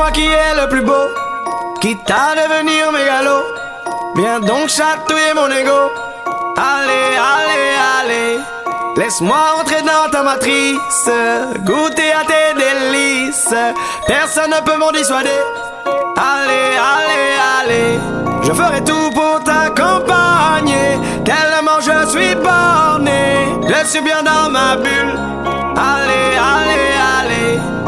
moi qui est le plus beau, quitte à devenir mégalo. Viens donc chatouiller mon ego. Allez, allez, allez, laisse-moi entrer dans ta matrice, goûter à tes délices. Personne ne peut m'en dissuader. Allez, allez, allez, je ferai tout pour t'accompagner. Tellement je suis borné, je suis bien dans ma bulle. Allez, allez, allez,